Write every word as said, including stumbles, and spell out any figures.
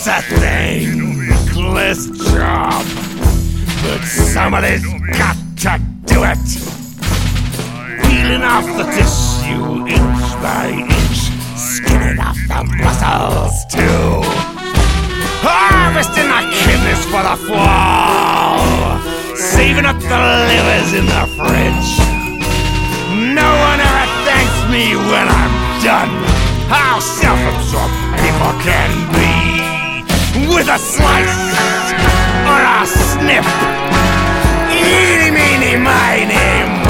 a thankless job, but somebody's got to do it. Peeling off the tissue inch by inch, skinning off the muscles too. Harvesting the kidneys for the fall, saving up the livers in the fridge. No one ever thanks me when I'm done. How self-absorbed people can be. With a slice or a snip, eeny, meeny, miny,